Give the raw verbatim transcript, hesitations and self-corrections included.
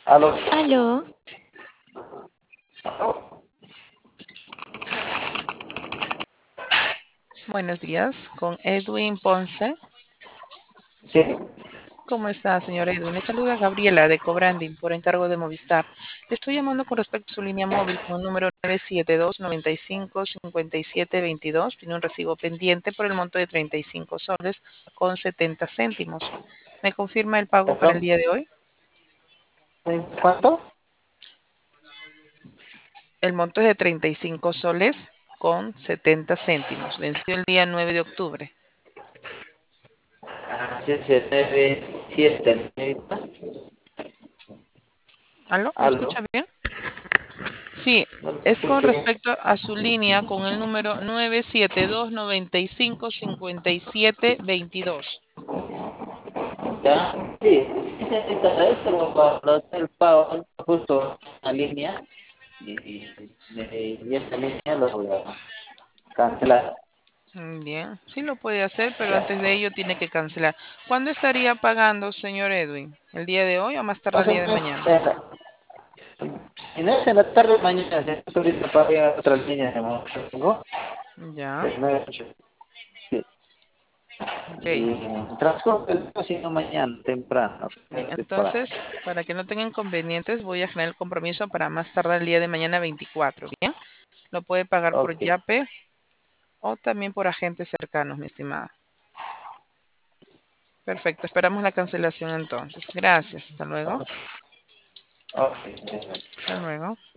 Aló. Aló, Buenos días, con Edwin Ponce. Sí, ¿Cómo está, señor Edwin? Le saluda Gabriela de Cobranding por encargo de Movistar. Le estoy llamando con respecto a su línea móvil con el número nueve siete dos, nueve cinco, cinco siete dos dos. Tiene un recibo pendiente por el monto de treinta y cinco soles con setenta céntimos. ¿Me confirma el pago para el perdón. día de hoy? ¿Cuánto? El monto es de treinta y cinco soles con setenta céntimos. Venció el día nueve de octubre. Ah, sí, sí, nueve, siete, señorita. ¿Aló? ¿Me Aló. escucha bien? Sí, No lo es con escucho bien. respecto a su línea con el número nueve siete dos, nueve cinco, cinco siete dos dos. Ya, sí, sí, señorita, esto lo va a hacer el pago justo en la línea y, y, y esta línea lo voy a cancelar. Mm, Bien, sí lo puede hacer, pero Ya. antes de ello tiene que cancelar. ¿Cuándo estaría pagando, señor Edwin? ¿El día de hoy o más tarde Más el o día de menos, mañana? en la- si no es en la tarde, mañana, si ahorita pagué otra línea de momento, Ya, de nueve a ocho. Sí. ok. Y en transcurso del día, sino mañana, temprano. Bien, Estoy por ahí. entonces, para que no tenga inconvenientes, voy a generar el compromiso para más tardar el día de mañana veinticuatro. Bien, lo puede pagar por Ok, Yape o también por agentes cercanos, mi estimada. Perfecto, esperamos la cancelación entonces. Gracias, hasta luego. ok, ok. Hasta luego.